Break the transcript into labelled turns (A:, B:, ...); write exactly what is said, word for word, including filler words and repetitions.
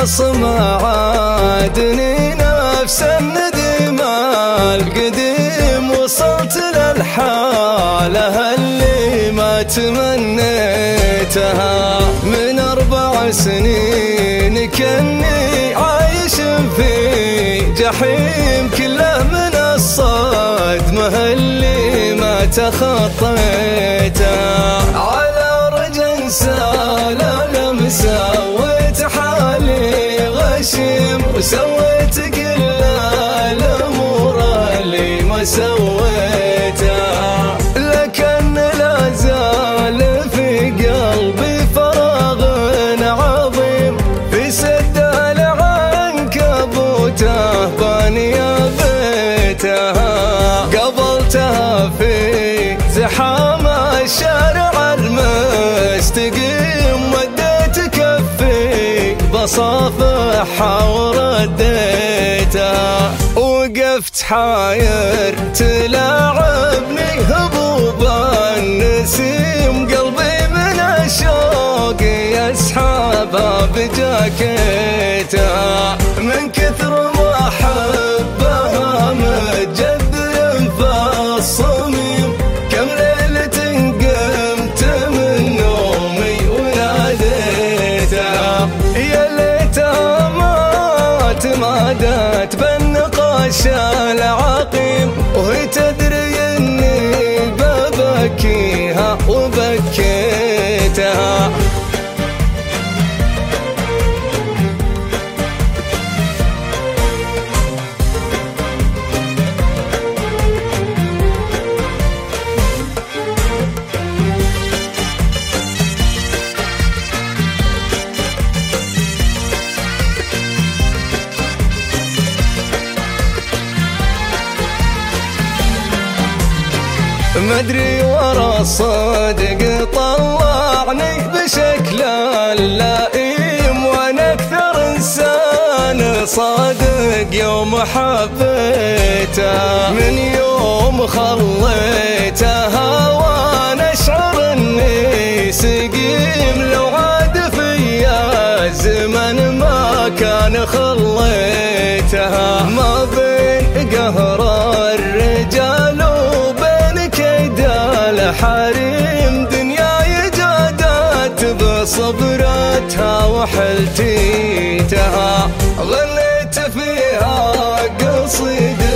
A: خلاص ما عادني نفس الندم القديم، وصلت للحالة اللي ما تمنيتها من أربع سنين كني عايش في جحيم كله من الصدمة اللي ما تخطيتها. على رجل سالم سويت حالي غشيم، وسويت كل الأمور اللي ما سويتها، لكن لا زال في قلبي فراغ عظيم في سد العنكبوته باني بيتها. قبلتها في زحام الشارع المستقيم، مديت كفي بصافحها ورديتها، وقفت حاير تلاعبني هبوب النسيم، قلبي من الشوق يسحبها بجاكيتها، من كثر ما احبها متجذر في الصميم، كم ليلة قمت من نومي وناديتها، يا ليتها ما تمادت بالنقاش العقيم، وهي تدري اني ببكيها وبكيتها. مدري ورا الصدق طلعني بشكل لئيم، وانا اكثر انسان صادق يوم حبيته، من يوم خليتها وانا اشعر اني سقيم، لو عاد فيا الزمن ما كان خليتها، ما بين قهر الرجال حريم دنياي جادت بصبرتها وحلتيتها، غنيت فيها قصيدة